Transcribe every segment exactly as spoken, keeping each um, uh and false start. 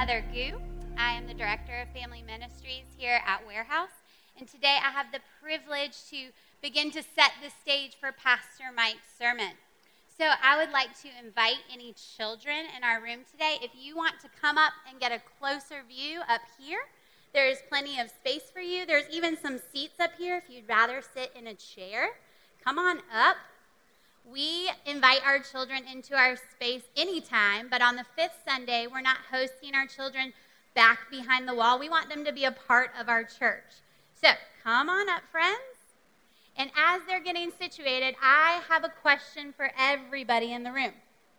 Heather Gu. I am the Director of Family Ministries here at Warehouse, and today I have the privilege to begin to set the stage for Pastor Mike's sermon. So I would like to invite any children in our room today. If you want to come up and get a closer view up here, there is plenty of space for you. There's even some seats up here if you'd rather sit in a chair. Come on up. We invite our children into our space anytime, but on the fifth Sunday, we're not hosting our children back behind the wall. We want them to be a part of our church. So come on up, friends. And as they're getting situated, I have a question for everybody in the room.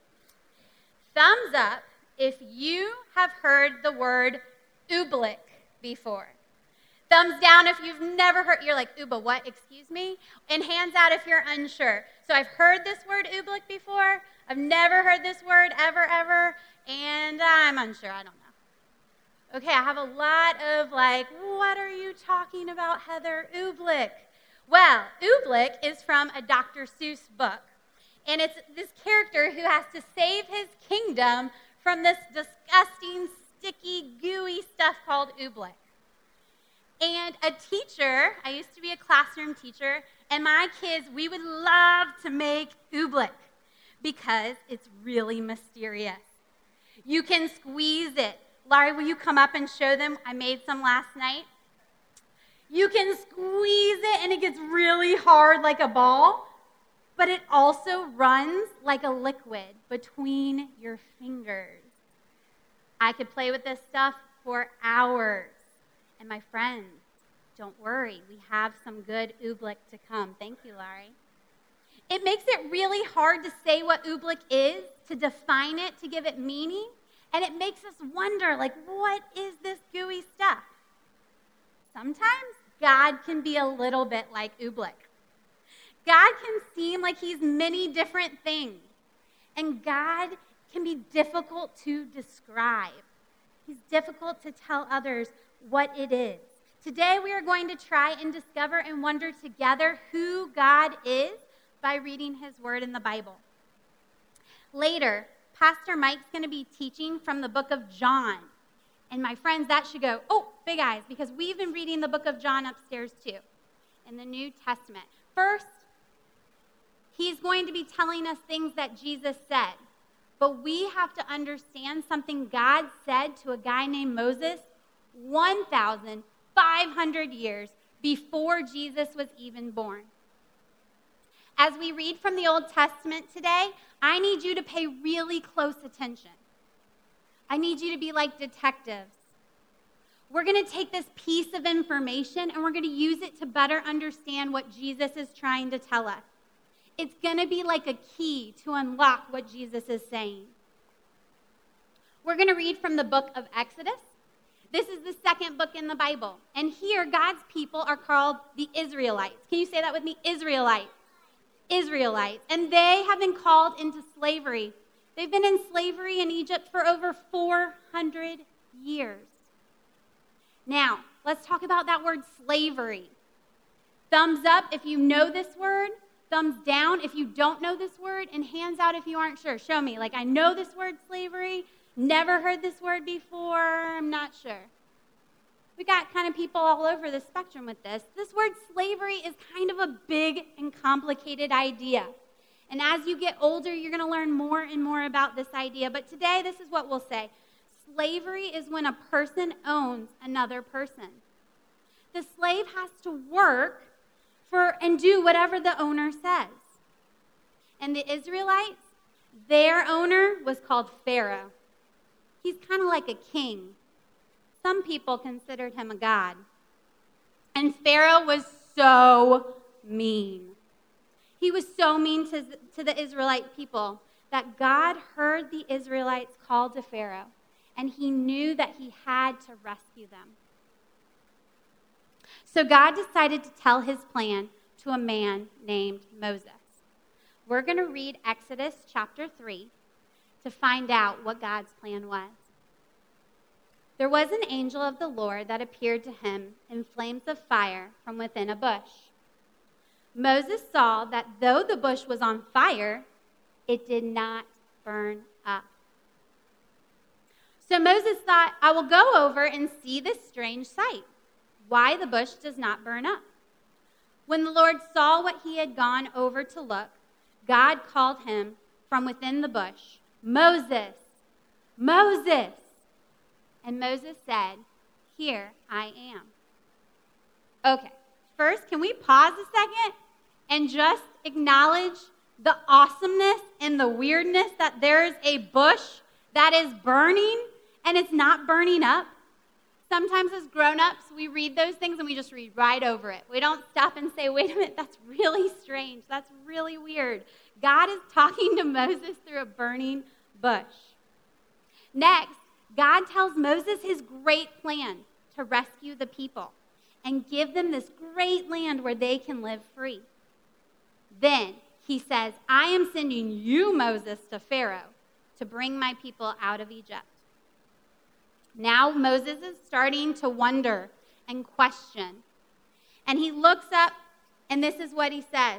Thumbs up if you have heard the word oobleck before. Thumbs down if you've never heard. You're like, Uba, what? Excuse me? And hands out if you're unsure. So I've heard this word oobleck before. I've never heard this word ever, ever. And I'm unsure. I don't know. Okay, I have a lot of like, what are you talking about, Heather? Oobleck. Well, oobleck is from a Doctor Seuss book. And it's this character who has to save his kingdom from this disgusting, sticky, gooey stuff called oobleck. And a teacher, I used to be a classroom teacher, and my kids, we would love to make oobleck because it's really mysterious. You can squeeze it. Laurie, will you come up and show them? I made some last night. You can squeeze it, and it gets really hard like a ball, but it also runs like a liquid between your fingers. I could play with this stuff for hours. And my friends, don't worry, we have some good oobleck to come. Thank you, Laurie. It makes it really hard to say what oobleck is, to define it, to give it meaning, and it makes us wonder, like, what is this gooey stuff? Sometimes God can be a little bit like oobleck. God can seem like he's many different things, and God can be difficult to describe. He's difficult to tell others what it is. Today we are going to try and discover and wonder together who God is by reading his word in the Bible. Later, Pastor Mike's going to be teaching from the book of John. And my friends, that should go, oh, big eyes, because we've been reading the book of John upstairs too, in the New Testament. First, he's going to be telling us things that Jesus said. But we have to understand something God said to a guy named Moses one thousand five hundred years before Jesus was even born. As we read from the Old Testament today, I need you to pay really close attention. I need you to be like detectives. We're going to take this piece of information and we're going to use it to better understand what Jesus is trying to tell us. It's going to be like a key to unlock what Jesus is saying. We're going to read from the book of Exodus. This is the second book in the Bible. And here, God's people are called the Israelites. Can you say that with me? Israelites. Israelites. And they have been called into slavery. They've been in slavery in Egypt for over four hundred years. Now, let's talk about that word slavery. Thumbs up if you know this word. Thumbs down if you don't know this word, and hands out if you aren't sure. Show me, like, I know this word slavery, never heard this word before, I'm not sure. We got kind of people all over the spectrum with this. This word slavery is kind of a big and complicated idea. And as you get older, you're going to learn more and more about this idea. But today, this is what we'll say. Slavery is when a person owns another person. The slave has to work for and do whatever the owner says. And the Israelites, their owner was called Pharaoh. He's kind of like a king. Some people considered him a god. And Pharaoh was so mean. He was so mean to, to the Israelite people that God heard the Israelites call to Pharaoh, and he knew that he had to rescue them. So God decided to tell his plan to a man named Moses. We're going to read Exodus chapter three to find out what God's plan was. There was an angel of the Lord that appeared to him in flames of fire from within a bush. Moses saw that though the bush was on fire, it did not burn up. So Moses thought, I will go over and see this strange sight, why the bush does not burn up. When the Lord saw what he had gone over to look, God called him from within the bush, Moses, Moses. And Moses said, here I am. Okay, first, can we pause a second and just acknowledge the awesomeness and the weirdness that there's a bush that is burning and it's not burning up? Sometimes as grown-ups, we read those things and we just read right over it. We don't stop and say, wait a minute, that's really strange. That's really weird. God is talking to Moses through a burning bush. Next, God tells Moses his great plan to rescue the people and give them this great land where they can live free. Then he says, I am sending you, Moses, to Pharaoh to bring my people out of Egypt. Now Moses is starting to wonder and question. And he looks up, and this is what he says.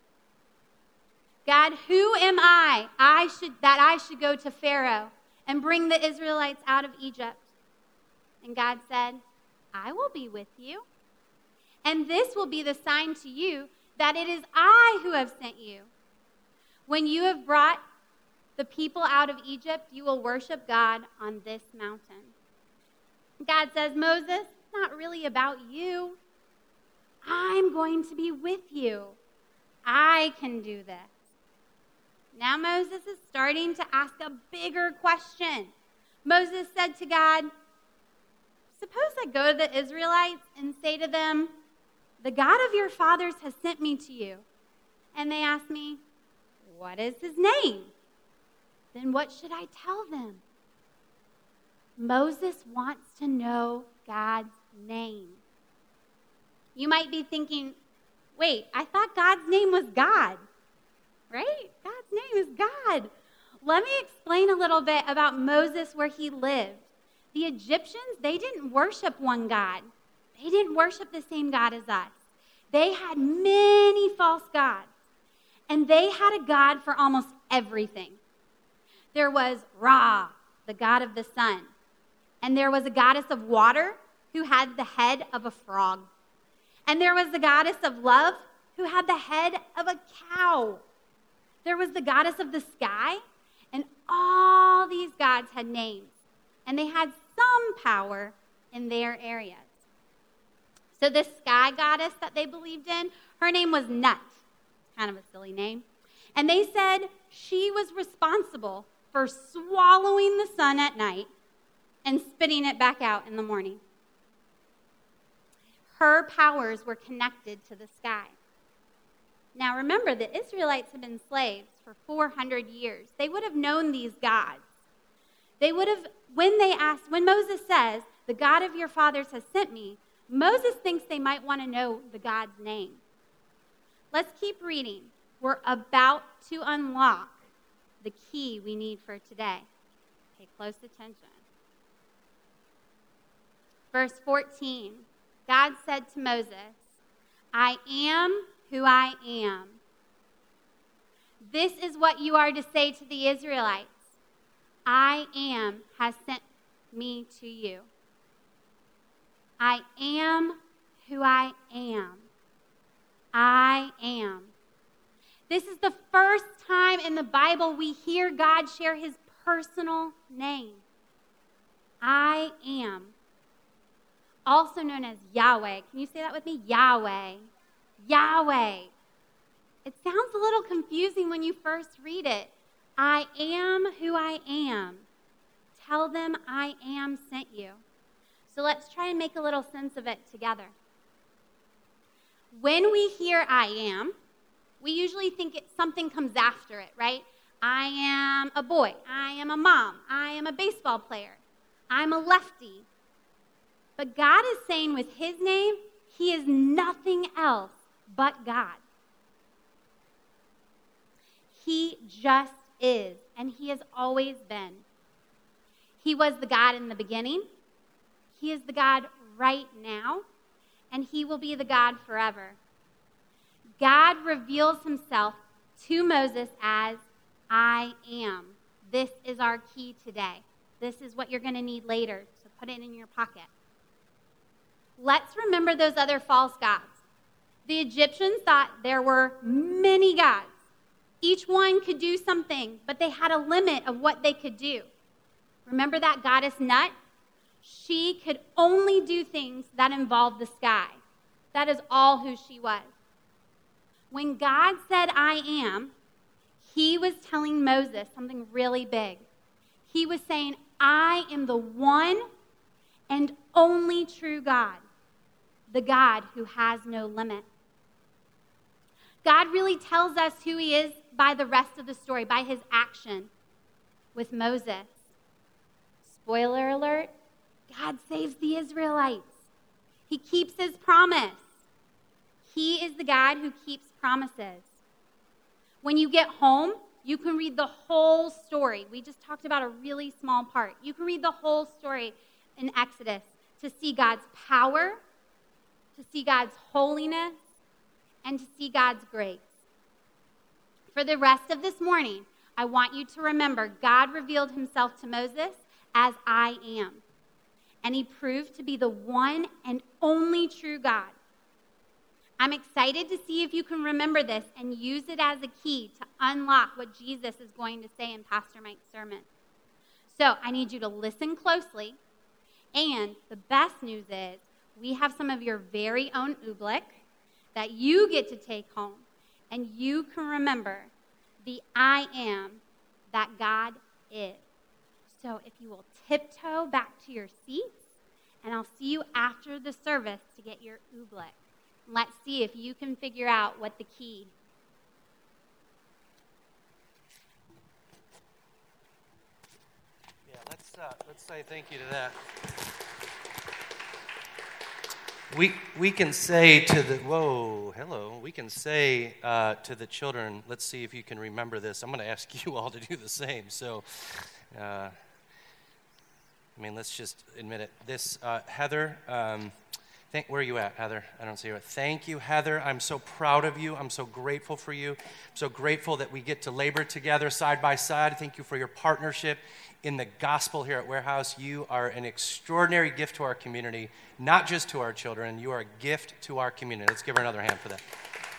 God, who am I, I should, that I should go to Pharaoh and bring the Israelites out of Egypt? And God said, I will be with you. And this will be the sign to you that it is I who have sent you. When you have brought the people out of Egypt, you will worship God on this mountain. God says, Moses, it's not really about you. I'm going to be with you. I can do this. Now Moses is starting to ask a bigger question. Moses said to God, suppose I go to the Israelites and say to them, the God of your fathers has sent me to you. And they ask me, what is his name? Then what should I tell them? Moses wants to know God's name. You might be thinking, wait, I thought God's name was God, right? God's name is God. Let me explain a little bit about Moses where he lived. The Egyptians, they didn't worship one God. They didn't worship the same God as us. They had many false gods, and they had a God for almost everything. There was Ra, the god of the sun, and there was a goddess of water who had the head of a frog, and there was the goddess of love who had the head of a cow. There was the goddess of the sky, and all these gods had names, and they had some power in their areas. So this sky goddess that they believed in, her name was Nut, kind of a silly name, and they said she was responsible for swallowing the sun at night and spitting it back out in the morning. Her powers were connected to the sky. Now remember, the Israelites had been slaves for four hundred years. They would have known these gods. They would have, when they asked, when Moses says, the God of your fathers has sent me, Moses thinks they might want to know the God's name. Let's keep reading. We're about to unlock the key we need for today. Pay close attention. Verse fourteen, God said to Moses, I am who I am. This is what you are to say to the Israelites. I am has sent me to you. I am who I am. I am. This is the first time in the Bible we hear God share his personal name. I am. Also known as Yahweh. Can you say that with me? Yahweh. Yahweh. It sounds a little confusing when you first read it. I am who I am. Tell them I am sent you. So let's try and make a little sense of it together. When we hear I am, we usually think it, something comes after it, right? I am a boy. I am a mom. I am a baseball player. I'm a lefty. But God is saying with his name, he is nothing else but God. He just is, and he has always been. He was the God in the beginning. He is the God right now, and he will be the God forever. God reveals himself to Moses as I am. This is our key today. This is what you're going to need later, so put it in your pocket. Let's remember those other false gods. The Egyptians thought there were many gods. Each one could do something, but they had a limit of what they could do. Remember that goddess Nut? She could only do things that involved the sky. That is all who she was. When God said, I am, he was telling Moses something really big. He was saying, I am the one and only true God, the God who has no limit. God really tells us who he is by the rest of the story, by his action with Moses. Spoiler alert, God saves the Israelites. He keeps his promise. He is the God who keeps promises. When you get home, you can read the whole story. We just talked about a really small part. You can read the whole story in Exodus to see God's power, to see God's holiness, and to see God's grace. For the rest of this morning, I want you to remember God revealed himself to Moses as I am. And he proved to be the one and only true God. I'm excited to see if you can remember this and use it as a key to unlock what Jesus is going to say in Pastor Mike's sermon. So I need you to listen closely. And the best news is we have some of your very own oobleck that you get to take home. And you can remember the I am that God is. So if you will tiptoe back to your seats, and I'll see you after the service to get your oobleck. Let's see if you can figure out what the key. Yeah, let's uh, let's say thank you to that. We we can say to the whoa hello. We can say uh, to the children. Let's see if you can remember this. I'm going to ask you all to do the same. So, uh, I mean, let's just admit it. This uh, Heather. Um, Thank, where are you at, Heather? I don't see you. Thank you, Heather. I'm so proud of you. I'm so grateful for you. I'm so grateful that we get to labor together side by side. Thank you for your partnership in the gospel here at Warehouse. You are an extraordinary gift to our community, not just to our children. You are a gift to our community. Let's give her another hand for that.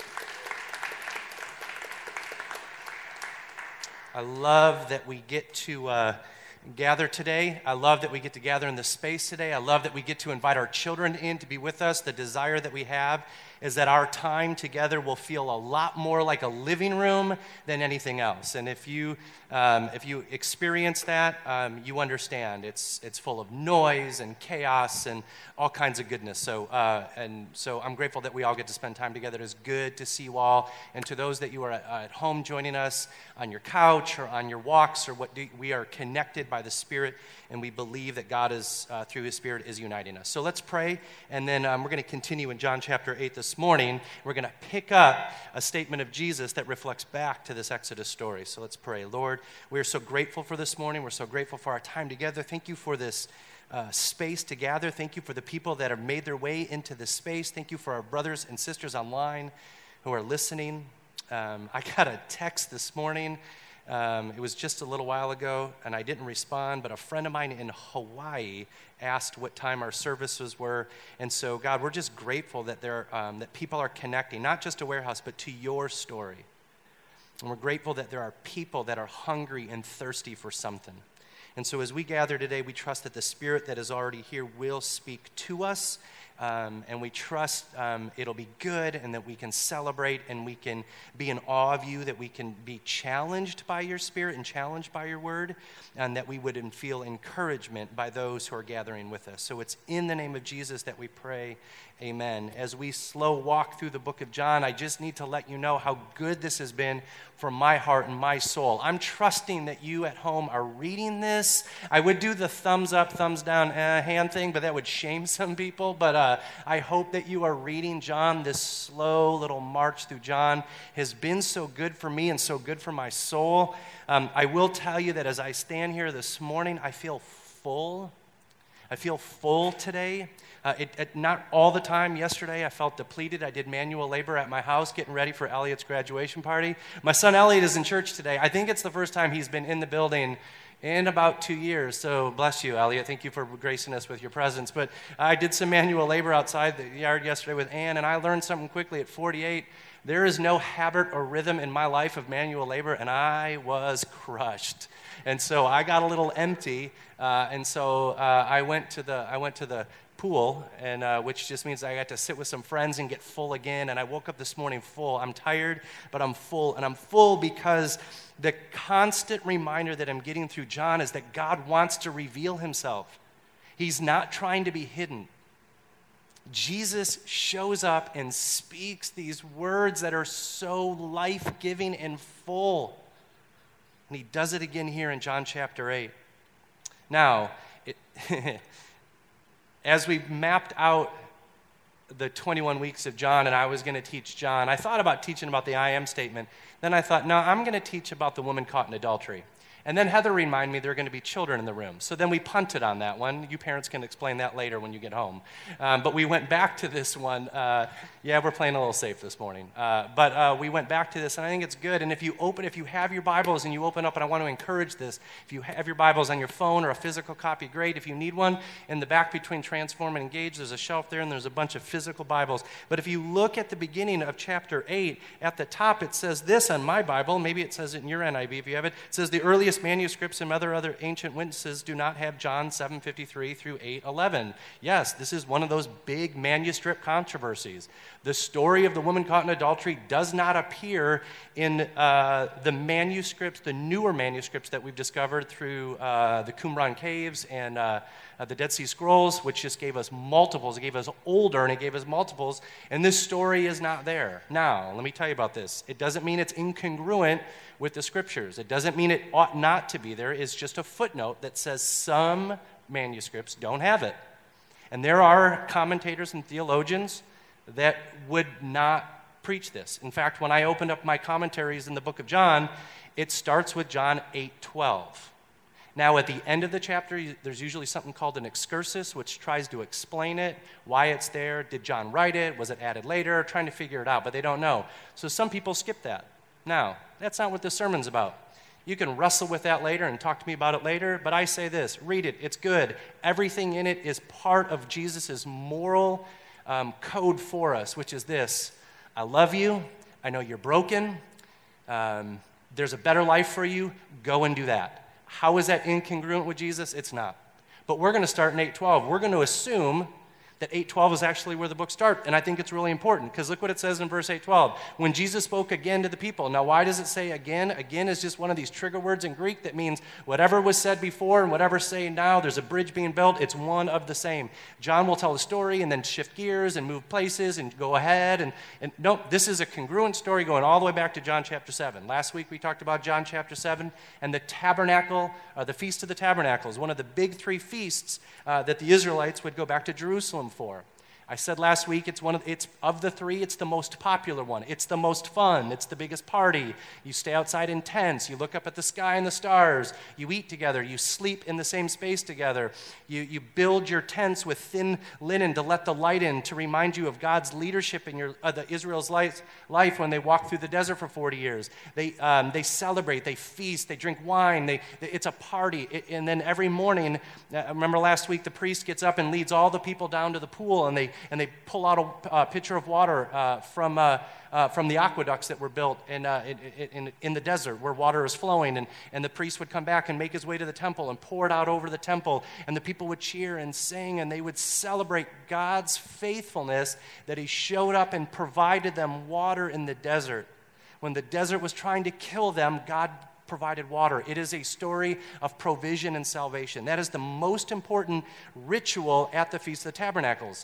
I love that we get to uh, gather today. I love that we get to gather in this space today. I love that we get to invite our children in to be with us. The desire that we have is that our time together will feel a lot more like a living room than anything else. And if you um, if you experience that, um, you understand it's it's full of noise and chaos and all kinds of goodness. So uh, and so I'm grateful that we all get to spend time together. It's good to see you all. And to those that you are at, uh, at home joining us on your couch or on your walks or what do, we are connected by the Spirit, and we believe that God is uh, through His Spirit is uniting us. So let's pray, and then um, we're going to continue in John chapter eight this morning. We're going to pick up a statement of Jesus that reflects back to this Exodus story. So let's pray. Lord, we are so grateful for this morning. We're so grateful for our time together. Thank you for this uh, space to gather. Thank you for the people that have made their way into this space. Thank you for our brothers and sisters online who are listening. Um, I got a text this morning. Um, it was just a little while ago, and I didn't respond, but a friend of mine in Hawaii asked what time our services were. And so, God, we're just grateful that there um, that people are connecting, not just to Warehouse, but to your story. And we're grateful that there are people that are hungry and thirsty for something. And so as we gather today, we trust that the Spirit that is already here will speak to us. Um, and we trust um, it'll be good and that we can celebrate and we can be in awe of you, that we can be challenged by your Spirit and challenged by your word, and that we would feel encouragement by those who are gathering with us. So it's in the name of Jesus that we pray, amen. As we slow walk through the book of John, I just need to let you know how good this has been for my heart and my soul. I'm trusting that you at home are reading this. I would do the thumbs up, thumbs down uh, hand thing, but that would shame some people. But uh, I hope that you are reading John. This slow little march through John has been so good for me and so good for my soul. Um, I will tell you that as I stand here this morning, I feel full. I feel full today. Uh, it, it, not all the time. Yesterday, I felt depleted. I did manual labor at my house getting ready for Elliot's graduation party. My son Elliot is in church today. I think it's the first time he's been in the building in about two years. So bless you, Elliot. Thank you for gracing us with your presence. But I did some manual labor outside the yard yesterday with Ann, and I learned something quickly. At forty-eight, there is no habit or rhythm in my life of manual labor, and I was crushed. And so I got a little empty, uh, and so uh, I went to the I went to the pool, and uh, which just means I got to sit with some friends and get full again. And I woke up this morning full. I'm tired, but I'm full, and I'm full because the constant reminder that I'm getting through John is that God wants to reveal himself. He's not trying to be hidden. Jesus shows up and speaks these words that are so life-giving and full. And he does it again here in John chapter eight. Now, it as we mapped out the twenty-one weeks of John, and I was going to teach John, I thought about teaching about the I am statement. Then I thought, no, I'm going to teach about the woman caught in adultery. And then Heather reminded me there are going to be children in the room. So then we punted on that one. You parents can explain that later when you get home. Um, but we went back to this one. Uh, yeah, we're playing a little safe this morning. Uh, but uh, we went back to this, and I think it's good. And if you open, if you have your Bibles and you open up, and I want to encourage this, if you have your Bibles on your phone or a physical copy, great. If you need one, in the back between Transform and Engage, there's a shelf there, and there's a bunch of physical Bibles. But if you look at the beginning of chapter eight, at the top it says this on my Bible. Maybe it says it in your N I V if you have it. It says the earliest manuscripts and other other ancient witnesses do not have John seven fifty-three through eight eleven. Yes, this is one of those big manuscript controversies. The story of the woman caught in adultery does not appear in uh, the manuscripts, the newer manuscripts that we've discovered through uh, the Qumran caves and uh, uh, the Dead Sea Scrolls, which just gave us multiples. It gave us older and it gave us multiples, and this story is not there. Now, let me tell you about this. It doesn't mean it's incongruent with the scriptures. It doesn't mean it ought not to be there. It's just a footnote that says some manuscripts don't have it. And there are commentators and theologians that would not preach this. In fact, when I opened up my commentaries in the book of John, it starts with John eight twelve. Now, at the end of the chapter, there's usually something called an excursus, which tries to explain it, why it's there, did John write it, was it added later, trying to figure it out, but they don't know. So some people skip that. Now, that's not what the sermon's about. You can wrestle with that later and talk to me about it later, but I say this, read it, it's good. Everything in it is part of Jesus' moral um, code for us, which is this: I love you, I know you're broken, um, there's a better life for you, go and do that. How is that incongruent with Jesus? It's not. But we're going to start in eight twelve. We're going to assume that eight twelve is actually where the book starts, and I think it's really important, because look what it says in verse eight twelve. When Jesus spoke again to the people. Now, why does it say again? Again is just one of these trigger words in Greek that means whatever was said before and whatever's saying now, there's a bridge being built, it's one of the same. John will tell a story and then shift gears and move places and go ahead, and, and no, this is a congruent story going all the way back to John chapter seven. Last week we talked about John chapter seven, and the tabernacle, uh, the Feast of the Tabernacles, one of the big three feasts uh, that the Israelites would go back to Jerusalem for. I said last week, it's one of it's of the three, it's the most popular one. It's the most fun. It's the biggest party. You stay outside in tents. You look up at the sky and the stars. You eat together. You sleep in the same space together. You, you build your tents with thin linen to let the light in, to remind you of God's leadership in your uh, the Israel's life, life when they walk through the desert for forty years. They um, they celebrate. They feast. They drink wine. They, they it's a party. It, and then every morning, uh, remember last week, the priest gets up and leads all the people down to the pool, and they and they pull out a uh, pitcher of water uh, from uh, uh, from the aqueducts that were built in, uh, in, in, in the desert where water is flowing, and, and the priest would come back and make his way to the temple and pour it out over the temple, and the people would cheer and sing, and they would celebrate God's faithfulness that he showed up and provided them water in the desert. When the desert was trying to kill them, God provided water. It is a story of provision and salvation. That is the most important ritual at the Feast of the Tabernacles.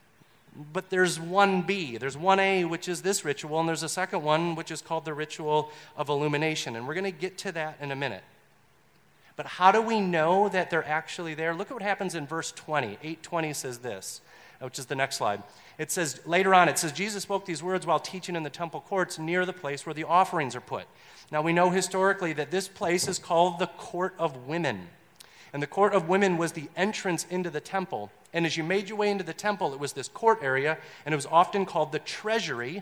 But there's one B, there's one A, which is this ritual, and there's a second one, which is called the ritual of illumination. And we're going to get to that in a minute. But how do we know that they're actually there? Look at what happens in verse twenty. eight twenty says this, which is the next slide. It says, later on, it says, Jesus spoke these words while teaching in the temple courts near the place where the offerings are put. Now, we know historically that this place is called the Court of Women. And the Court of Women was the entrance into the temple. And as you made your way into the temple, it was this court area, and it was often called the treasury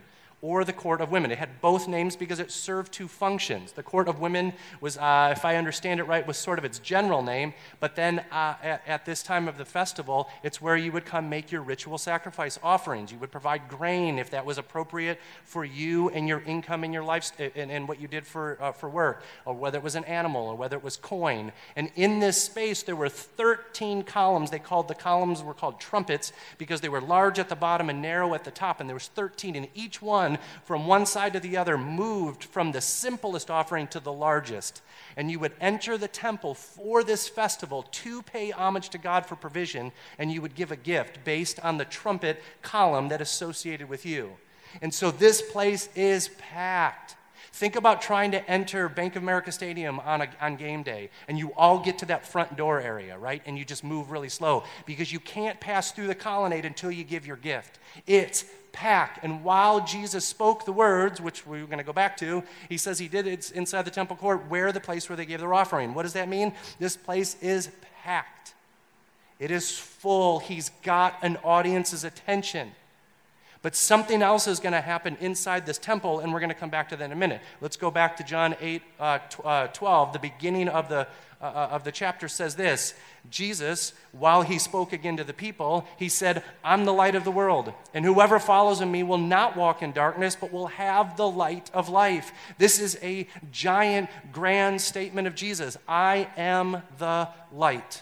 or the court of women. It had both names because it served two functions. The court of women was, uh, if I understand it right, was sort of its general name, but then uh, at, at this time of the festival, it's where you would come make your ritual sacrifice offerings. You would provide grain if that was appropriate for you and your income and your life and, and what you did for, uh, for work, or whether it was an animal or whether it was coin. And in this space, there were thirteen columns. They called the columns were called trumpets because they were large at the bottom and narrow at the top, and there was thirteen, and each one from one side to the other moved from the simplest offering to the largest. And you would enter the temple for this festival to pay homage to God for provision, and you would give a gift based on the trumpet column that associated with you. And so this place is packed. Think about trying to enter Bank of America Stadium on, a, on game day, and you all get to that front door area, right? And you just move really slow because you can't pass through the colonnade until you give your gift. It's packed. And while Jesus spoke the words, which we're going to go back to, he says he did it inside the temple court, where the place where they gave their offering. What does that mean? This place is packed. It is full. He's got an audience's attention. But something else is going to happen inside this temple, and we're going to come back to that in a minute. Let's go back to John eight, uh, twelve. The beginning of the, uh, of the chapter says this. Jesus, while he spoke again to the people, he said, I'm the light of the world, and whoever follows in me will not walk in darkness, but will have the light of life. This is a giant, grand statement of Jesus. I am the light.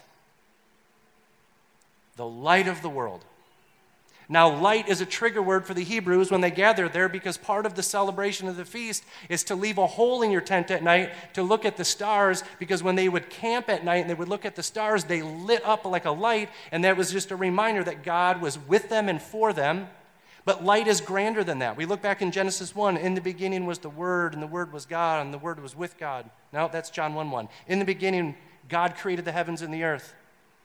The light of the world. Now, light is a trigger word for the Hebrews when they gathered there because part of the celebration of the feast is to leave a hole in your tent at night to look at the stars, because when they would camp at night and they would look at the stars, they lit up like a light, and that was just a reminder that God was with them and for them. But light is grander than that. We look back in Genesis one, in the beginning was the Word, and the Word was God, and the Word was with God. No, that's John one one. In the beginning, God created the heavens and the earth.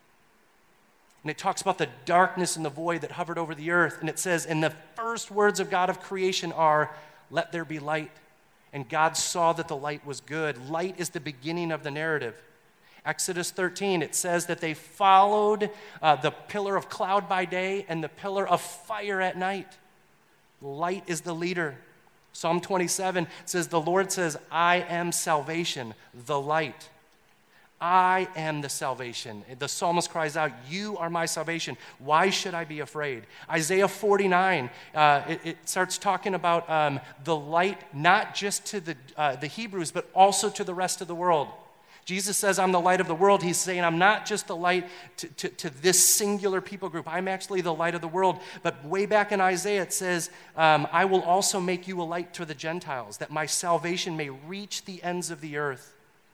And it talks about the darkness and the void that hovered over the earth. And it says, and the first words of God of creation are, let there be light. And God saw that the light was good. Light is the beginning of the narrative. Exodus thirteen, it says that they followed uh, the pillar of cloud by day and the pillar of fire at night. Light is the leader. Psalm twenty-seven says, the Lord says, I am salvation, the light. I am the salvation. The psalmist cries out, you are my salvation. Why should I be afraid? Isaiah forty-nine, uh, it, it starts talking about um, the light, not just to the, uh, the Hebrews, but also to the rest of the world. Jesus says, I'm the light of the world. He's saying, I'm not just the light to, to, to this singular people group. I'm actually the light of the world. But way back in Isaiah, it says, um, I will also make you a light to the Gentiles, that my salvation may reach the ends of the earth.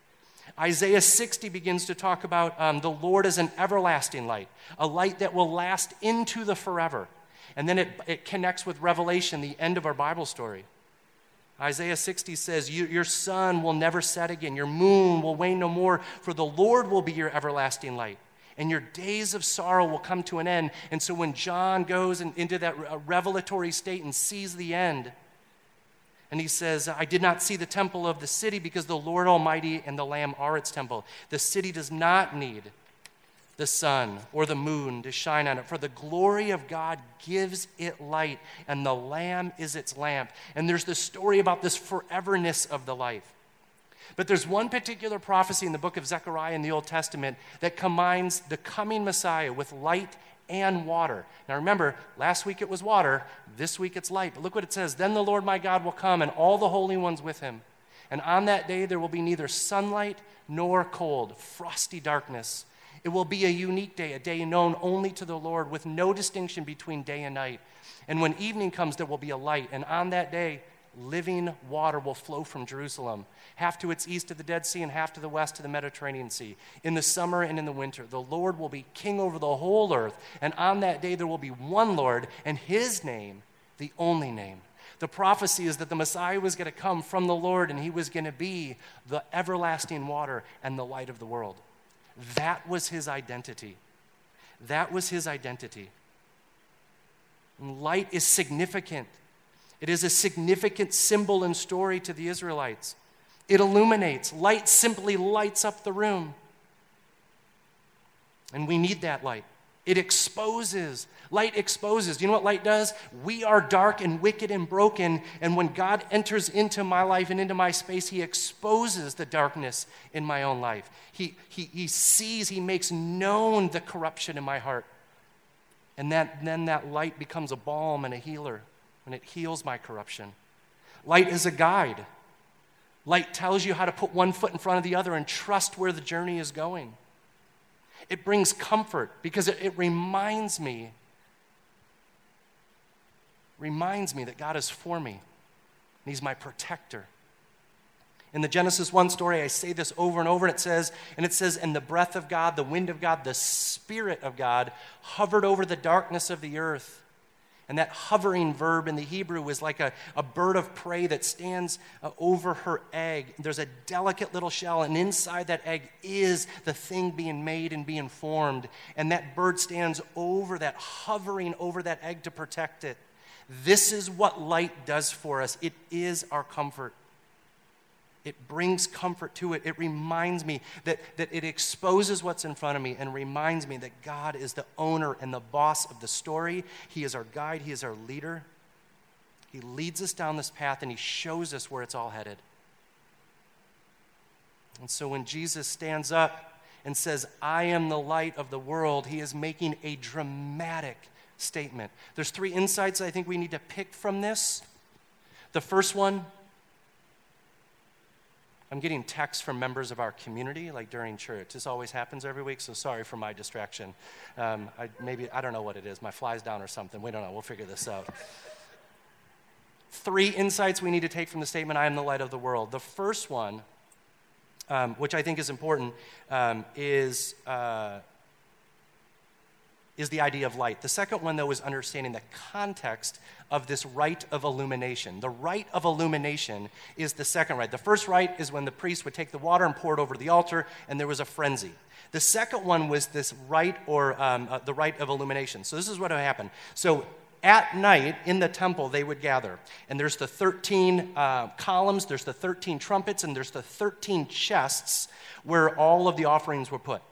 Isaiah sixty begins to talk about um, the Lord as an everlasting light, a light that will last into the forever. And then it, it connects with Revelation, the end of our Bible story. Isaiah sixty says, your sun will never set again, your moon will wane no more, for the Lord will be your everlasting light, and your days of sorrow will come to an end. And so when John goes in, into that revelatory state and sees the end, and he says, I did not see the temple of the city because the Lord Almighty and the Lamb are its temple. The city does not need the sun or the moon to shine on it, for the glory of God gives it light, and the Lamb is its lamp. And there's this story about this foreverness of the life. But there's one particular prophecy in the book of Zechariah in the Old Testament that combines the coming Messiah with light and water. Now remember, last week it was water, this week it's light. But look what it says, then the Lord my God will come and all the holy ones with him. And on that day there will be neither sunlight nor cold, frosty darkness. It will be a unique day, a day known only to the Lord, with no distinction between day and night. And when evening comes, there will be a light. And on that day, living water will flow from Jerusalem, half to its east to the Dead Sea and half to the west to the Mediterranean Sea. In the summer and in the winter, the Lord will be king over the whole earth. And on that day, there will be one Lord, and his name, the only name. The prophecy is that the Messiah was going to come from the Lord, and he was going to be the everlasting water and the light of the world. That was his identity. That was his identity. And light is significant. It is a significant symbol and story to the Israelites. It illuminates. Light simply lights up the room. And we need that light. It exposes. Light exposes. Do you know what light does? We are dark and wicked and broken, and when God enters into my life and into my space, he exposes the darkness in my own life. He, he, he sees, he makes known the corruption in my heart. And that, then that light becomes a balm and a healer, and it heals my corruption. Light is a guide. Light tells you how to put one foot in front of the other and trust where the journey is going. It brings comfort because it, it reminds me, reminds me that God is for me, and he's my protector. In the Genesis one story, I say this over and over, and it says, and it says, and the breath of God, the wind of God, the Spirit of God hovered over the darkness of the earth. And that hovering verb in the Hebrew is like a, a bird of prey that stands uh, over her egg. There's a delicate little shell, and inside that egg is the thing being made and being formed. And that bird stands over that, hovering over that egg to protect it. This is what light does for us. It is our comfort. It brings comfort to it. It reminds me that, that it exposes what's in front of me and reminds me that God is the owner and the boss of the story. He is our guide. He is our leader. He leads us down this path, and he shows us where it's all headed. And so when Jesus stands up and says, I am the light of the world, he is making a dramatic statement. There's three insights I think we need to pick from this. The first one, I'm getting texts from members of our community, like during church. This always happens every week, so sorry for my distraction. Um, I, maybe, I don't know what it is. My fly's down or something. We don't know. We'll figure this out. Three insights we need to take from the statement, I am the light of the world. The first one, um, which I think is important, um, is... Uh, is the idea of light. The second one, though, is understanding the context of this rite of illumination. The rite of illumination is the second rite. The first rite is when the priest would take the water and pour it over the altar, and there was a frenzy. The second one was this rite, or um, uh, the rite of illumination. So this is what would happen. So at night in the temple, they would gather, and there's the thirteen uh, columns, there's the thirteen trumpets, and there's the thirteen chests where all of the offerings were put.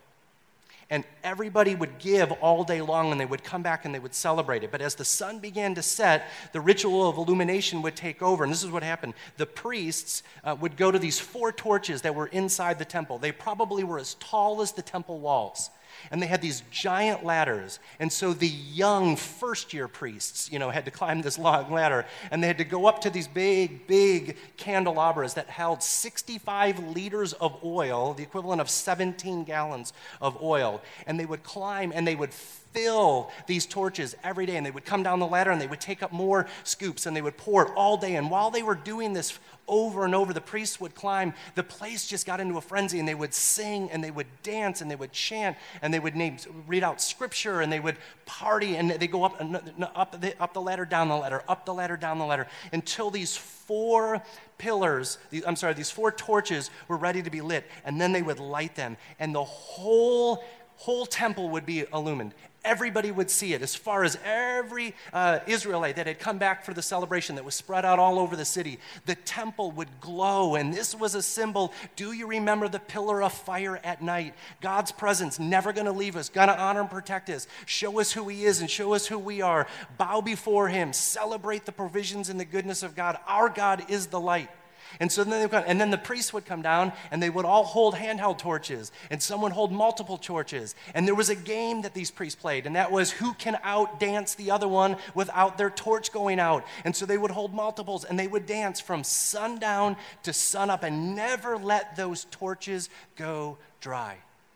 And everybody would give all day long, and they would come back and they would celebrate it. But as the sun began to set, the ritual of illumination would take over. And this is what happened. The priests uh, would go to these four torches that were inside the temple. They probably were as tall as the temple walls. And they had these giant ladders. And so the young first-year priests, you know, had to climb this long ladder. And they had to go up to these big, big candelabras that held sixty-five liters of oil, the equivalent of seventeen gallons of oil. And they would climb and they would fill these torches every day. And they would come down the ladder and they would take up more scoops and they would pour it all day. And while they were doing this over and over, the priests would climb. The place just got into a frenzy, and they would sing and they would dance and they would chant and they would name, read out scripture and they would party, and they go up, up, the, up the ladder, down the ladder, up the ladder, down the ladder, until these four pillars, these, I'm sorry, these four torches were ready to be lit, and then they would light them, and the whole whole temple would be illumined. Everybody would see it, as far as every uh, Israelite that had come back for the celebration that was spread out all over the city. The temple would glow, and this was a symbol. Do you remember the pillar of fire at night? God's presence, never going to leave us, going to honor and protect us, show us who he is and show us who we are. Bow before him, celebrate the provisions and the goodness of God. Our God is the light. And so then they would come, and then the priests would come down, and they would all hold handheld torches, and some would hold multiple torches. And there was a game that these priests played, and that was who can outdance the other one without their torch going out. And so they would hold multiples, and they would dance from sundown to sunup and never let those torches go dry.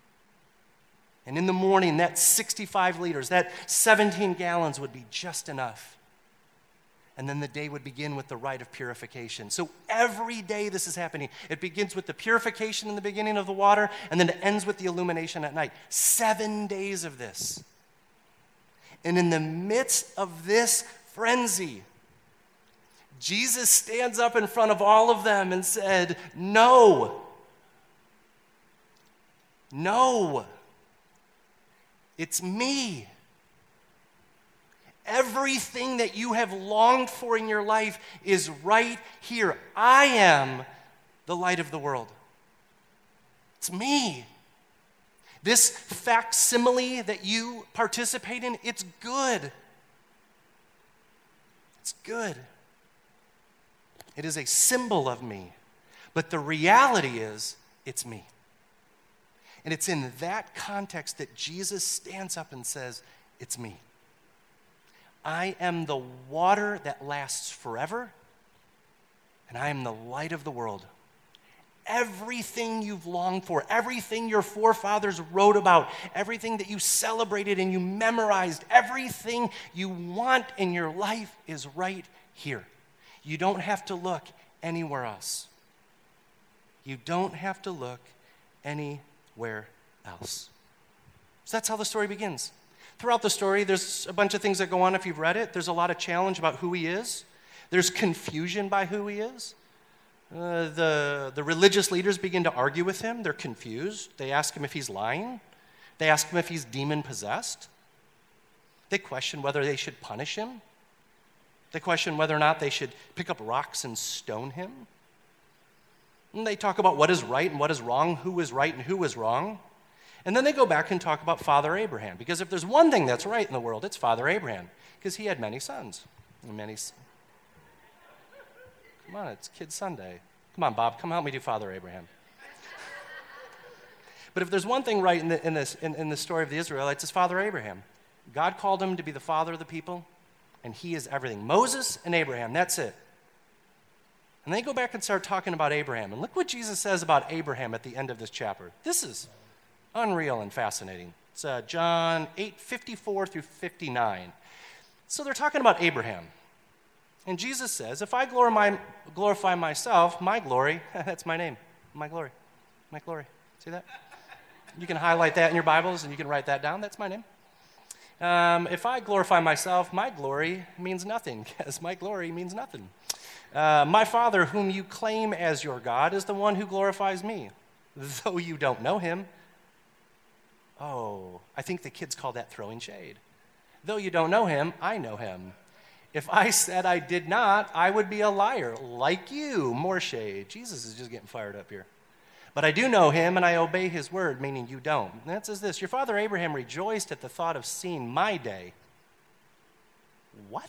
And in the morning, that sixty-five liters, that seventeen gallons would be just enough. And then the day would begin with the rite of purification. So every day this is happening. It begins with the purification in the beginning of the water, and then it ends with the illumination at night. Seven days of this. And in the midst of this frenzy, Jesus stands up in front of all of them and said, no. No. It's me. Everything that you have longed for in your life is right here. I am the light of the world. It's me. This facsimile that you participate in, it's good. It's good. It is a symbol of me. But the reality is, it's me. And it's in that context that Jesus stands up and says, it's me. I am the water that lasts forever, and I am the light of the world. Everything you've longed for, everything your forefathers wrote about, everything that you celebrated and you memorized, everything you want in your life is right here. You don't have to look anywhere else. You don't have to look anywhere else. So that's how the story begins. Throughout the story, there's a bunch of things that go on if you've read it. There's a lot of challenge about who he is. There's confusion by who he is. Uh, the, the religious leaders begin to argue with him. They're confused. They ask him if he's lying. They ask him if he's demon-possessed. They question whether they should punish him. They question whether or not they should pick up rocks and stone him. And they talk about what is right and what is wrong, who is right and who is wrong. And then they go back and talk about Father Abraham. Because if there's one thing that's right in the world, it's Father Abraham. Because he had many sons. And many sons. Come on, it's Kid Sunday. Come on, Bob, come help me do Father Abraham. But if there's one thing right in, the, in, this, in, in the story of the Israelites, it's Father Abraham. God called him to be the father of the people, and he is everything. Moses and Abraham, that's it. And they go back and start talking about Abraham. And look what Jesus says about Abraham at the end of this chapter. This is unreal and fascinating. It's uh, John eight, fifty-four through fifty-nine. So they're talking about Abraham. And Jesus says, if I glorify, glorify myself, my glory, that's my name, my glory, my glory. See that? You can highlight that in your Bibles and you can write that down. That's my name. Um, if I glorify myself, my glory means nothing, because my glory means nothing. Uh, my Father, whom you claim as your God, is the one who glorifies me, though you don't know him. Oh, I think the kids call that throwing shade. Though you don't know him, I know him. If I said I did not, I would be a liar, like you. More shade. Jesus is just getting fired up here. But I do know him, and I obey his word, meaning you don't. And that says this, your father Abraham rejoiced at the thought of seeing my day. What?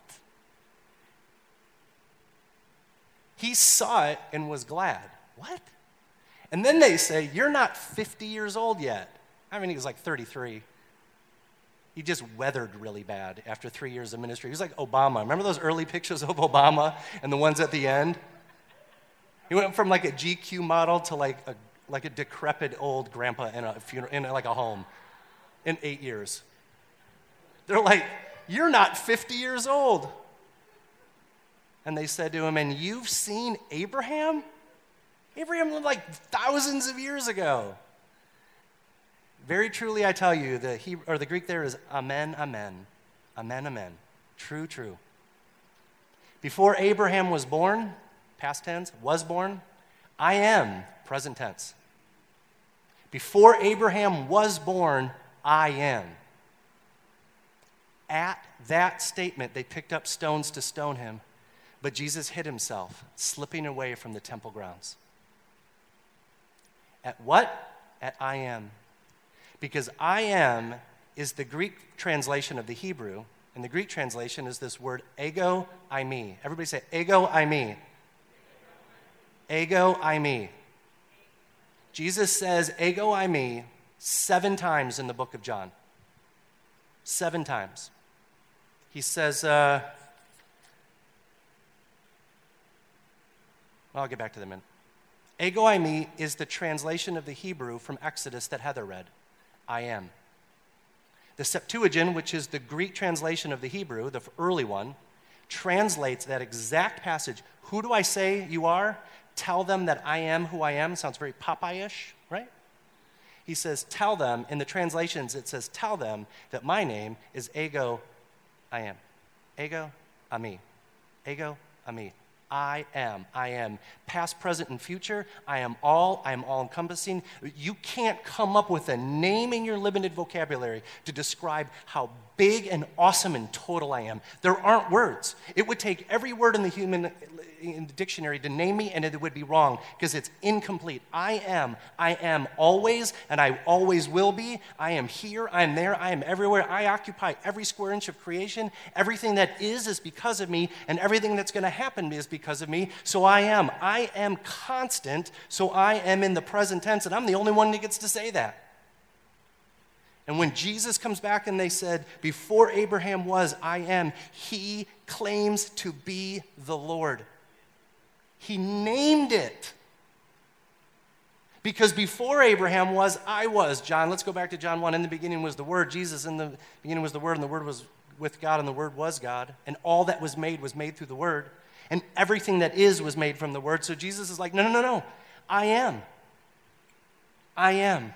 He saw it and was glad. What? And then they say, you're not fifty years old yet. I mean, he was like thirty-three. He just weathered really bad after three years of ministry. He was like Obama. Remember those early pictures of Obama and the ones at the end? He went from like a G Q model to like a like a decrepit old grandpa in a funeral, in like a home in eight years. They're like, you're not fifty years old. And they said to him, and you've seen Abraham? Abraham lived like thousands of years ago. Very truly, I tell you, the Hebrew, or the Greek there is amen, amen, amen, amen. True, true. Before Abraham was born, past tense, was born, I am, present tense. Before Abraham was born, I am. At that statement, they picked up stones to stone him, but Jesus hid himself, slipping away from the temple grounds. At what? At I am. Because I am is the Greek translation of the Hebrew, and the Greek translation is this word ego eimi. Everybody say ego eimi. Ego eimi. Jesus says ego eimi seven times in the book of John. Seven times. He says, uh, well, I'll get back to them in. Ego eimi is the translation of the Hebrew from Exodus that Heather read. I am. The Septuagint, which is the Greek translation of the Hebrew, the early one, translates that exact passage. Who do I say you are? Tell them that I am who I am. Sounds very Popeye-ish, right? He says, tell them. In the translations, it says, tell them that my name is Ego I am. Ego eimi. Ego eimi. I am, I am. Past, present, and future, I am all, I am all-encompassing. You can't come up with a name in your limited vocabulary to describe how big and awesome and total I am. There aren't words. It would take every word in the human in the dictionary to name me, and it would be wrong because it's incomplete. I am. I am always, and I always will be. I am here. I am there. I am everywhere. I occupy every square inch of creation. Everything that is is because of me, and everything that's going to happen is because of me. So I am. I am constant, so I am in the present tense, and I'm the only one that gets to say that. And when Jesus comes back and they said, before Abraham was, I am, he claims to be the Lord. He named it. Because before Abraham was, I was. John, let's go back to John one. In the beginning was the Word. Jesus, in the beginning was the Word, and the Word was with God, and the Word was God. And all that was made was made through the Word. And everything that is was made from the Word. So Jesus is like, no, no, no, no. I am. I am.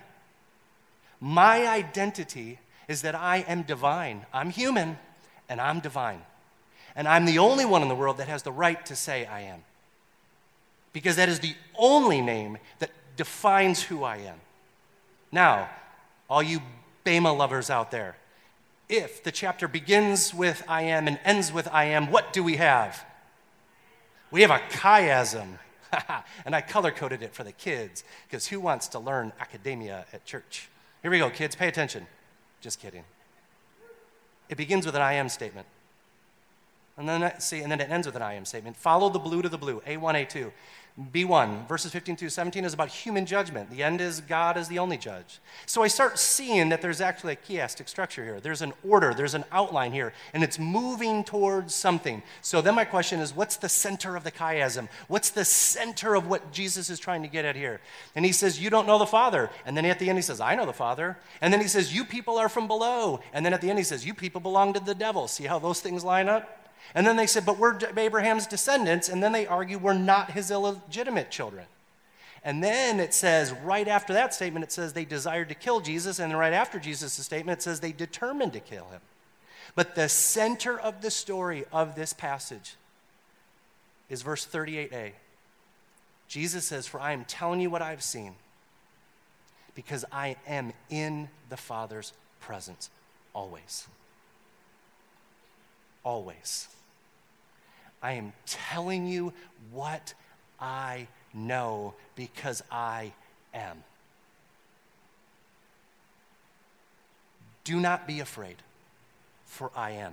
My identity is that I am divine. I'm human, and I'm divine. And I'm the only one in the world that has the right to say I am. Because that is the only name that defines who I am. Now, all you Bema lovers out there, if the chapter begins with I am and ends with I am, what do we have? We have a chiasm. And I color-coded it for the kids, because who wants to learn academia at church? Here we go, kids, pay attention. Just kidding. It begins with an I am statement. And then, see, and then it ends with an I am statement. Follow the blue to the blue, A one, A two. B one, verses fifteen through seventeen is about human judgment. The end is God is the only judge. So I start seeing that there's actually a chiastic structure here. There's an order, there's an outline here, and it's moving towards something. So then my question is, what's the center of the chiasm? What's the center of what Jesus is trying to get at here? And he says, you don't know the Father. And then at the end he says, I know the Father. And then he says, you people are from below. And then at the end he says, you people belong to the devil. See how those things line up? And then they said, but we're Abraham's descendants. And then they argue we're not his illegitimate children. And then it says, right after that statement, it says they desired to kill Jesus. And then right after Jesus' statement, it says they determined to kill him. But the center of the story of this passage is verse thirty-eight a. Jesus says, for I am telling you what I've seen, because I am in the Father's presence always. Always. I am telling you what I know because I am. Do not be afraid, for I am.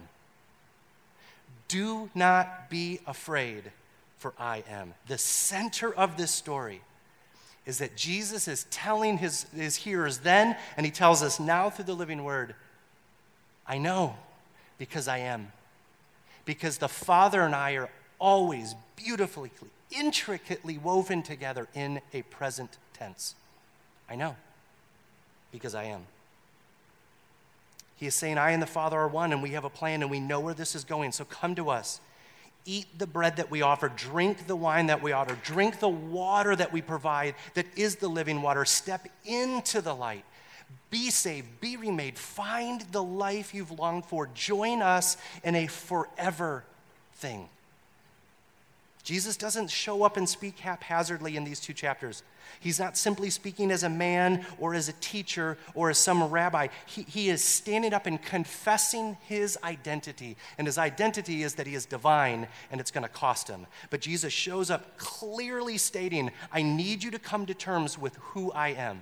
Do not be afraid, for I am. The center of this story is that Jesus is telling his, his hearers then, and he tells us now through the living word, I know because I am. Because the Father and I are always beautifully, intricately woven together in a present tense. I know, because I am. He is saying, I and the Father are one, and we have a plan, and we know where this is going, so come to us. Eat the bread that we offer, drink the wine that we offer, drink the water that we provide that is the living water. Step into the light. Be saved, be remade, find the life you've longed for. Join us in a forever thing. Jesus doesn't show up and speak haphazardly in these two chapters. He's not simply speaking as a man or as a teacher or as some rabbi. He, he is standing up and confessing his identity. And his identity is that he is divine, and it's going to cost him. But Jesus shows up clearly stating, I need you to come to terms with who I am.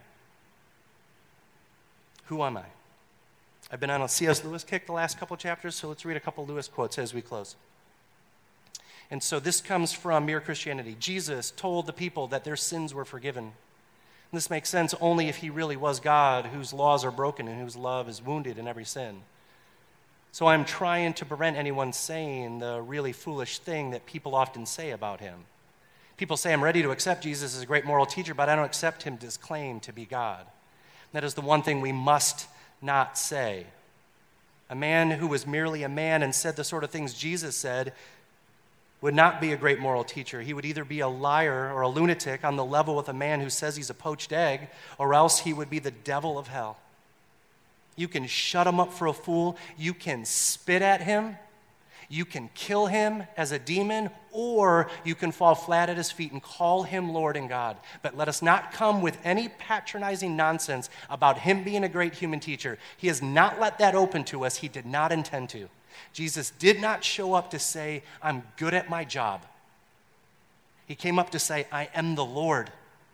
Who am I? I've been on a C S Lewis kick the last couple chapters, so let's read a couple Lewis quotes as we close. And so this comes from Mere Christianity. Jesus told the people that their sins were forgiven. And this makes sense only if he really was God, whose laws are broken and whose love is wounded in every sin. So I'm trying to prevent anyone saying the really foolish thing that people often say about him. People say, I'm ready to accept Jesus as a great moral teacher, but I don't accept him to his claim to be God. That is the one thing we must not say. A man who was merely a man and said the sort of things Jesus said would not be a great moral teacher. He would either be a liar or a lunatic on the level with a man who says he's a poached egg, or else he would be the devil of hell. You can shut him up for a fool. You can spit at him. You can kill him as a demon, or you can fall flat at his feet and call him Lord and God. But let us not come with any patronizing nonsense about him being a great human teacher. He has not let that open to us. He did not intend to. Jesus did not show up to say, I'm good at my job. He came up to say, I am the Lord.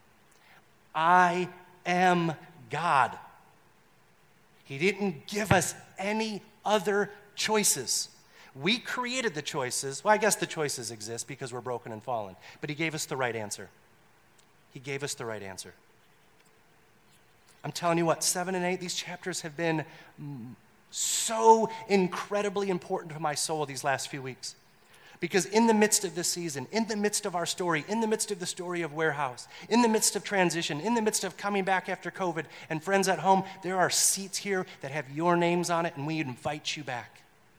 I am God. He didn't give us any other choices. We created the choices. Well, I guess the choices exist because we're broken and fallen. But he gave us the right answer. He gave us the right answer. I'm telling you what, seven and eight, these chapters have been so incredibly important to my soul these last few weeks. Because in the midst of this season, in the midst of our story, in the midst of the story of Warehouse, in the midst of transition, in the midst of coming back after COVID, and friends at home, there are seats here that have your names on it, and we invite you back.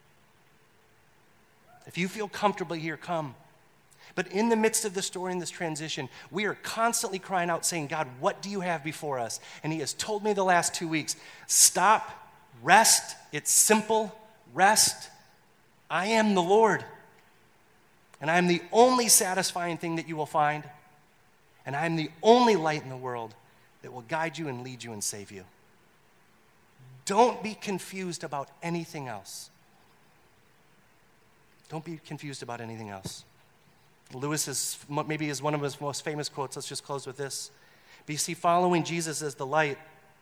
If you feel comfortable here, come. But in the midst of the story and this transition, we are constantly crying out saying, God, what do you have before us? And he has told me the last two weeks, stop, rest, it's simple, rest. I am the Lord. And I am the only satisfying thing that you will find. And I am the only light in the world that will guide you and lead you and save you. Don't be confused about anything else. Don't be confused about anything else. Lewis is maybe is one of his most famous quotes. Let's just close with this. But you see, following Jesus as the light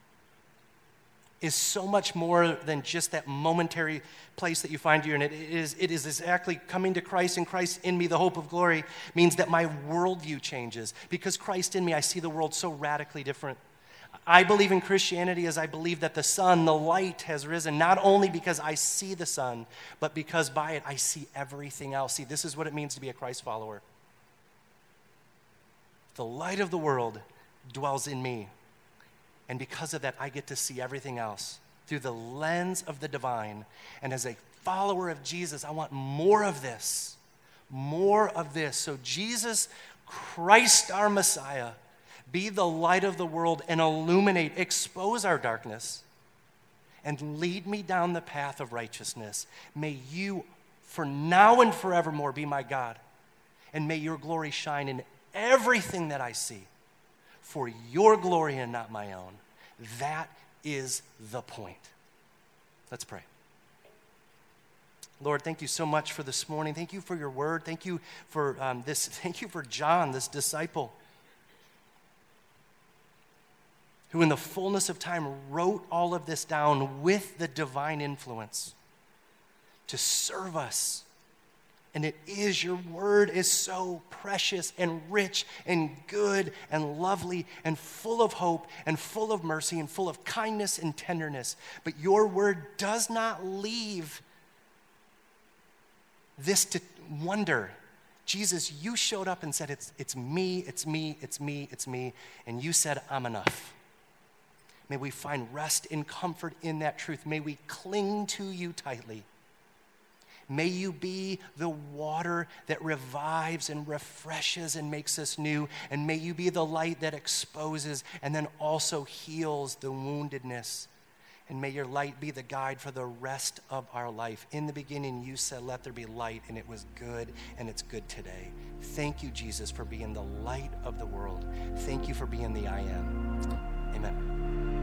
is so much more than just that momentary place that you find you in. It is, it is exactly coming to Christ and Christ in me, the hope of glory, means that my worldview changes. Because Christ in me, I see the world so radically different. I believe in Christianity as I believe that the sun, the light, has risen, not only because I see the sun, but because by it I see everything else. See, this is what it means to be a Christ follower. The light of the world dwells in me. And because of that, I get to see everything else through the lens of the divine. And as a follower of Jesus, I want more of this, more of this. So Jesus, Christ our Messiah, be the light of the world and illuminate, expose our darkness, and lead me down the path of righteousness. May you, for now and forevermore, be my God. And may your glory shine in everything that I see, for your glory and not my own. That is the point. Let's pray. Lord, thank you so much for this morning. Thank you for your word. Thank you for um, this. Thank you for John, this disciple, who in the fullness of time wrote all of this down with the divine influence to serve us. And it is, your word is so precious and rich and good and lovely and full of hope and full of mercy and full of kindness and tenderness. But your word does not leave this to wonder. Jesus, you showed up and said, it's, it's me, it's me, it's me, it's me. And you said, I'm enough. May we find rest and comfort in that truth. May we cling to you tightly. May you be the water that revives and refreshes and makes us new. And may you be the light that exposes and then also heals the woundedness. And may your light be the guide for the rest of our life. In the beginning, you said, let there be light, and it was good, and it's good today. Thank you, Jesus, for being the light of the world. Thank you for being the I am. Amen.